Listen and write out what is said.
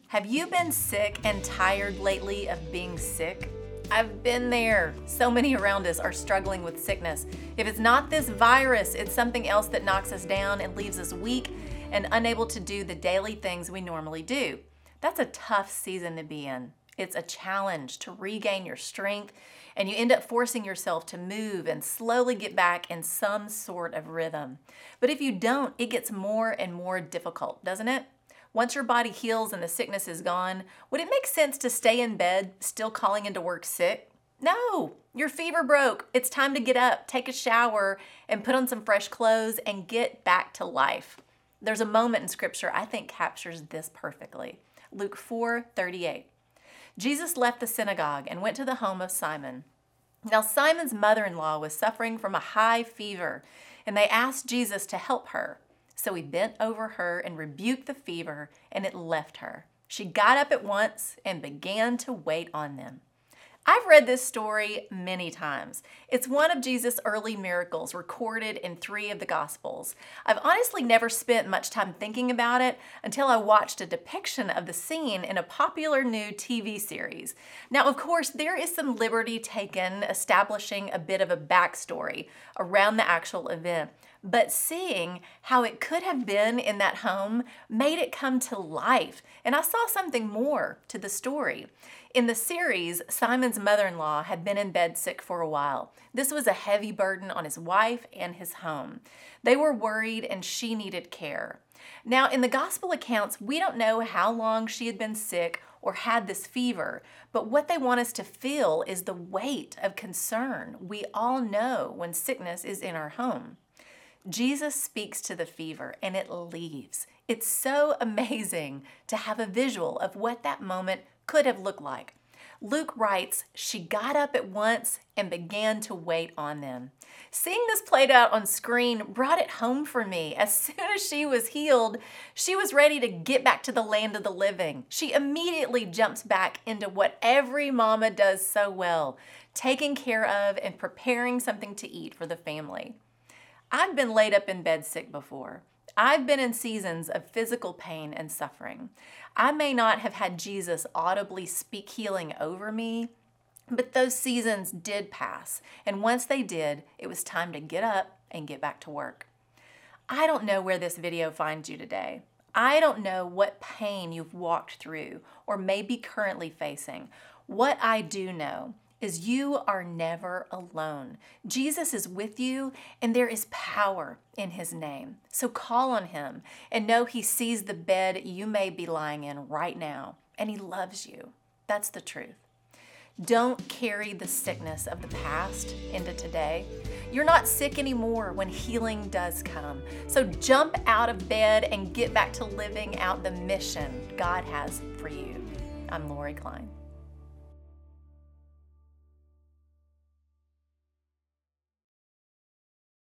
Have you been sick and tired lately of being sick? I've been there. So many around us are struggling with sickness. If it's not this virus, it's something else that knocks us down and leaves us weak and unable to do the daily things we normally do. That's a tough season to be in. It's a challenge to regain your strength, and you end up forcing yourself to move and slowly get back in some sort of rhythm. But if you don't, it gets more and more difficult, doesn't it? Once your body heals and the sickness is gone, would it make sense to stay in bed, still calling into work sick? No, your fever broke. It's time to get up, take a shower, and put on some fresh clothes and get back to life. There's a moment in Scripture I think captures this perfectly. Luke 4:38. Jesus left the synagogue and went to the home of Simon. Now Simon's mother-in-law was suffering from a high fever, and they asked Jesus to help her. So he bent over her and rebuked the fever, and it left her. She got up at once and began to wait on them. I've read this story many times. It's one of Jesus' early miracles recorded in 3 of the Gospels. I've honestly never spent much time thinking about it until I watched a depiction of the scene in a popular new TV series. Now, of course, there is some liberty taken establishing a bit of a backstory around the actual event, but seeing how it could have been in that home made it come to life, and I saw something more to the story. In the series, Simon's mother-in-law had been in bed sick for a while. This was a heavy burden on his wife and his home. They were worried and she needed care. Now, in the gospel accounts, we don't know how long she had been sick or had this fever, but what they want us to feel is the weight of concern we all know when sickness is in our home. Jesus speaks to the fever and it leaves. It's so amazing to have a visual of what that moment could have looked like. Luke writes, she got up at once and began to wait on them. Seeing this played out on screen brought it home for me. As soon as she was healed, she was ready to get back to the land of the living. She immediately jumps back into what every mama does so well, taking care of and preparing something to eat for the family. I've been laid up in bed sick before. I've been in seasons of physical pain and suffering. I may not have had Jesus audibly speak healing over me, but those seasons did pass. And once they did, it was time to get up and get back to work. I don't know where this video finds you today. I don't know what pain you've walked through or may be currently facing. What I do know is you are never alone. Jesus is with you, and there is power in his name. So call on him and know he sees the bed you may be lying in right now, and he loves you. That's the truth. Don't carry the sickness of the past into today. You're not sick anymore when healing does come. So jump out of bed and get back to living out the mission God has for you. I'm Lori Klein.